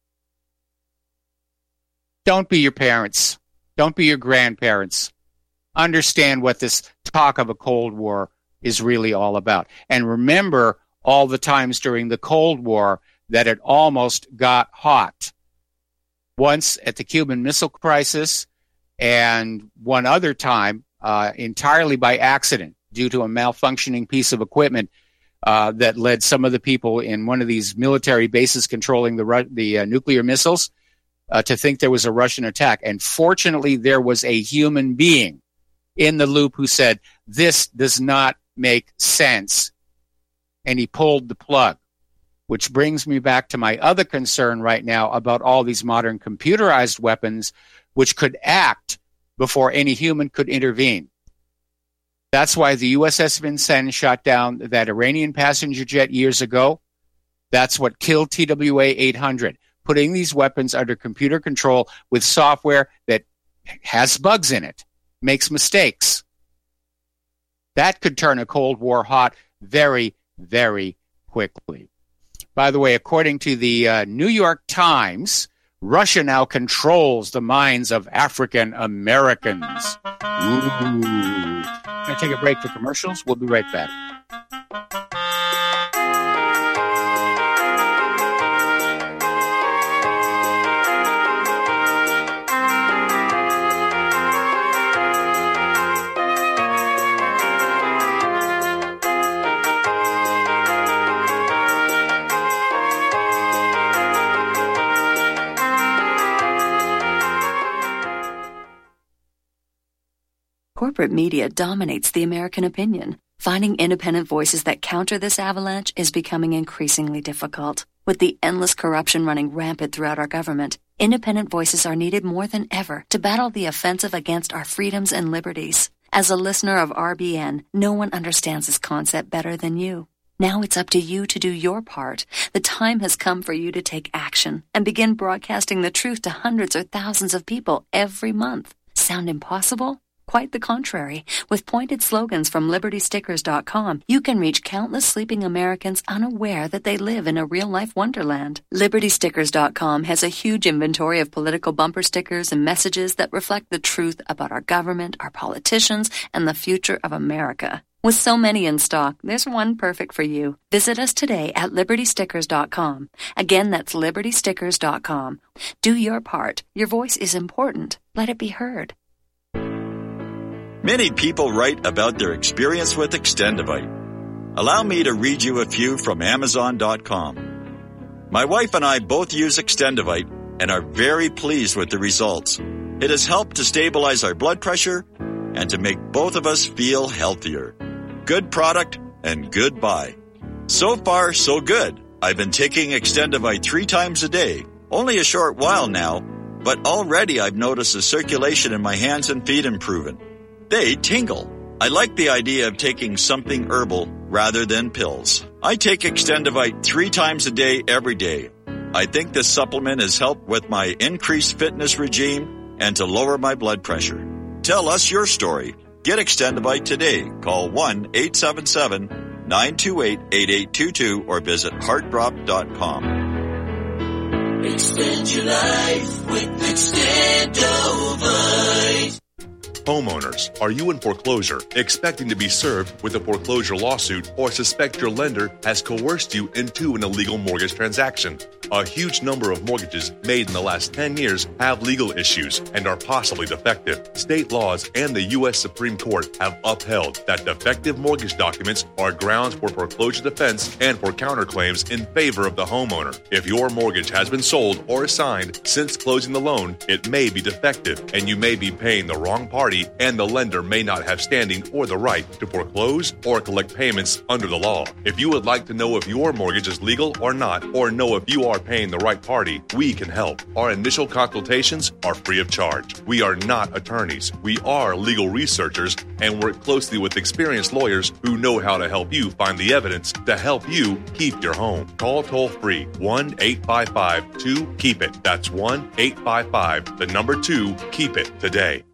Don't be your parents. Don't be your grandparents. Understand what this talk of a Cold War is really all about. And remember all the times during the Cold War that it almost got hot. Once at the Cuban Missile Crisis, and one other time entirely by accident due to a malfunctioning piece of equipment that led some of the people in one of these military bases controlling the nuclear missiles to think there was a Russian attack. And fortunately, there was a human being in the loop who said, this does not make sense. And he pulled the plug. which brings me back to my other concern right now about all these modern computerized weapons, which could act before any human could intervene. That's why the USS Vincennes shot down that Iranian passenger jet years ago. That's what killed TWA-800, putting these weapons under computer control with software that has bugs in it, makes mistakes. That could turn a Cold War hot very, very quickly. By the way, according to the New York Times, Russia now controls the minds of African Americans. Ooh. Going to take a break for commercials. We'll be right back. Corporate media dominates the American opinion. Finding independent voices that counter this avalanche is becoming increasingly difficult. With the endless corruption running rampant throughout our government, independent voices are needed more than ever to battle the offensive against our freedoms and liberties. As a listener of RBN, no one understands this concept better than you. Now it's up to you to do your part. The time has come for you to take action and begin broadcasting the truth to hundreds or thousands of people every month. Sound impossible? Quite the contrary. With pointed slogans from LibertyStickers.com, you can reach countless sleeping Americans unaware that they live in a real-life wonderland. LibertyStickers.com has a huge inventory of political bumper stickers and messages that reflect the truth about our government, our politicians, and the future of America. With so many in stock, there's one perfect for you. Visit us today at LibertyStickers.com. Again, that's LibertyStickers.com. Do your part. Your voice is important. Let it be heard. Many people write about their experience with Extendivite. Allow me to read you a few from Amazon.com. My wife and I both use Extendivite and are very pleased with the results. It has helped to stabilize our blood pressure and to make both of us feel healthier. Good product and good buy. So far, so good. I've been taking Extendivite 3 times a day, only a short while now, but already I've noticed the circulation in my hands and feet improving. They tingle. I like the idea of taking something herbal rather than pills. I take Extendivite 3 times a day, every day. I think this supplement has helped with my increased fitness regime and to lower my blood pressure. Tell us your story. Get Extendivite today. Call 1-877-928-8822 or visit heartdrop.com. Extend your life with Extendivite. Homeowners, are you in foreclosure, expecting to be served with a foreclosure lawsuit, or suspect your lender has coerced you into an illegal mortgage transaction? A huge number of mortgages made in the last 10 years have legal issues and are possibly defective. State laws and the U.S. Supreme Court have upheld that defective mortgage documents are grounds for foreclosure defense and for counterclaims in favor of the homeowner. If your mortgage has been sold or assigned since closing the loan, it may be defective and you may be paying the wrong party, and the lender may not have standing or the right to foreclose or collect payments under the law. If you would like to know if your mortgage is legal or not, or know if you are paying the right party, we can help. Our initial consultations are free of charge. We are not attorneys. We are legal researchers and work closely with experienced lawyers who know how to help you find the evidence to help you keep your home. Call toll-free 1-855-2-KEEP-IT. That's 1-855-2-KEEP-IT today.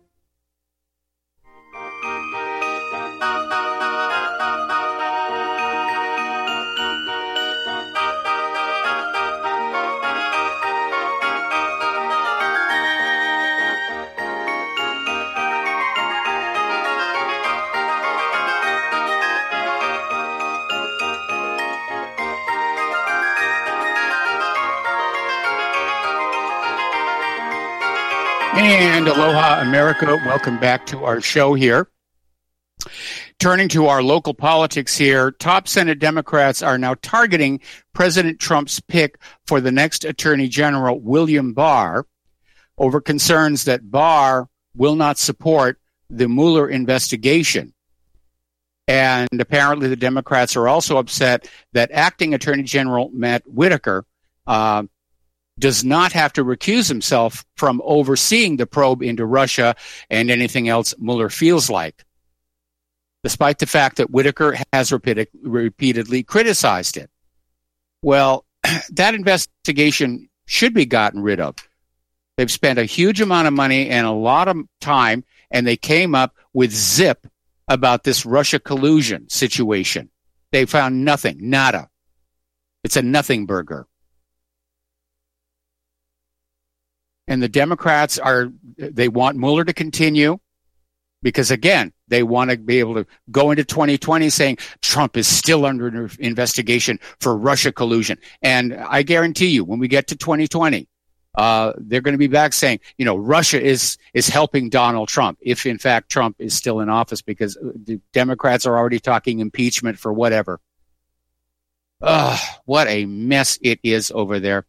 And aloha, America. Welcome back to our show here. Turning to our local politics here, top Senate Democrats are now targeting President Trump's pick for the next Attorney General, William Barr, over concerns that Barr will not support the Mueller investigation. And apparently the Democrats are also upset that acting Attorney General Matt Whitaker does not have to recuse himself from overseeing the probe into Russia and anything else Mueller feels like, despite the fact that Whitaker has repeatedly criticized it. Well, that investigation should be gotten rid of. They've spent a huge amount of money and a lot of time, and they came up with zip about this Russia collusion situation. They found nothing, nada. It's a nothing burger. And the Democrats they want Mueller to continue because, again, they want to be able to go into 2020 saying Trump is still under investigation for Russia collusion. And I guarantee you, when we get to 2020, they're going to be back saying, Russia is helping Donald Trump, if in fact Trump is still in office, because the Democrats are already talking impeachment for whatever. What a mess it is over there.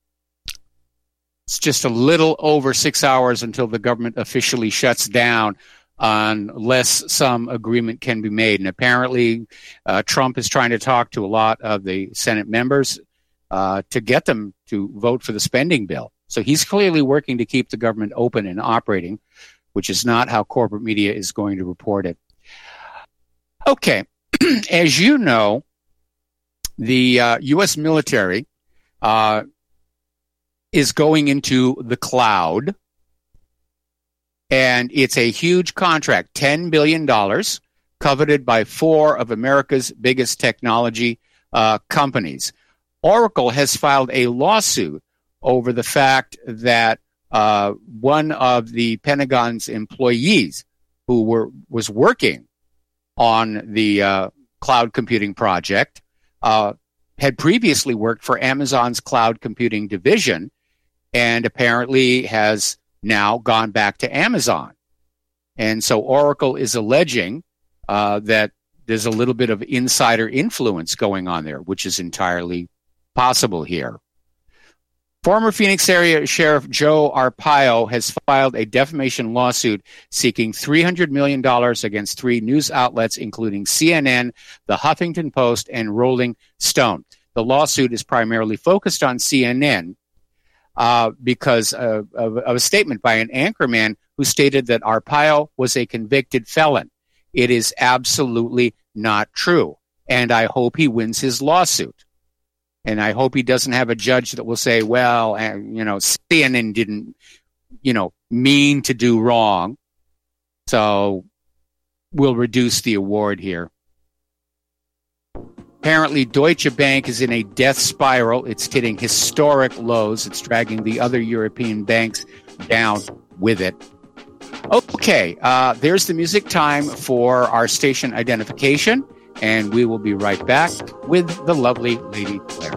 It's just a little over 6 hours until the government officially shuts down unless some agreement can be made. And apparently Trump is trying to talk to a lot of the Senate members to get them to vote for the spending bill. So he's clearly working to keep the government open and operating, which is not how corporate media is going to report it. Okay. As you know, the U.S. military is going into the cloud, and it's a huge contract, $10 billion, coveted by 4 of America's biggest technology companies. Oracle has filed a lawsuit over the fact that one of the Pentagon's employees who was working on the cloud computing project had previously worked for Amazon's cloud computing division and apparently has now gone back to Amazon. And so Oracle is alleging that there's a little bit of insider influence going on there, which is entirely possible here. Former Phoenix area Sheriff Joe Arpaio has filed a defamation lawsuit seeking $300 million against 3 news outlets, including CNN, The Huffington Post, and Rolling Stone. The lawsuit is primarily focused on CNN because of a statement by an anchorman who stated that Arpaio was a convicted felon. It is absolutely not true, and I hope he wins his lawsuit. And I hope he doesn't have a judge that will say, well, CNN didn't, mean to do wrong, so we'll reduce the award here. Apparently, Deutsche Bank is in a death spiral. It's hitting historic lows. It's dragging the other European banks down with it. Okay, there's the music time for our station identification, and we will be right back with the lovely Lady Claire.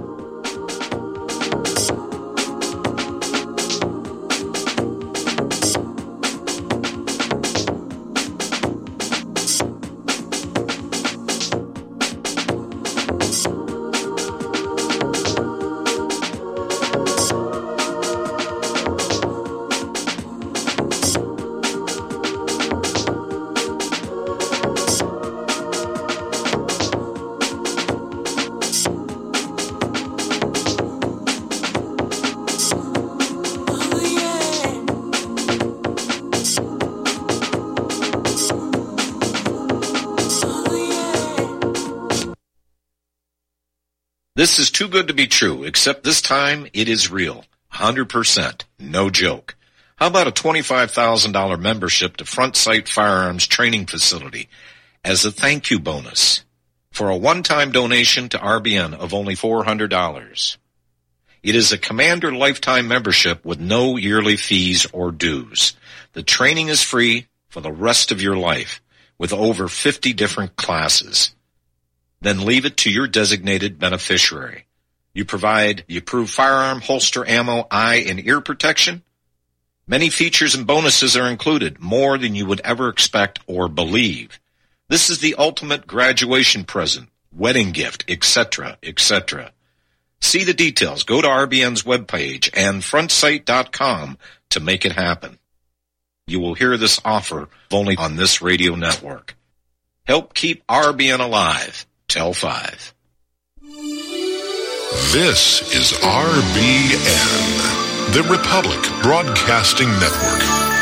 This is too good to be true, except this time it is real. 100%. No joke. How about a $25,000 membership to Front Sight Firearms Training Facility as a thank you bonus for a one-time donation to RBN of only $400? It is a Commander lifetime membership with no yearly fees or dues. The training is free for the rest of your life with over 50 different classes. Then leave it to your designated beneficiary. You provide the approved firearm, holster, ammo, eye, and ear protection. Many features and bonuses are included, more than you would ever expect or believe. This is the ultimate graduation present, wedding gift, etc., etc. See the details. Go to RBN's webpage and frontsight.com to make it happen. You will hear this offer only on this radio network. Help keep RBN alive. Tell 5. This is RBN, the Republic Broadcasting Network.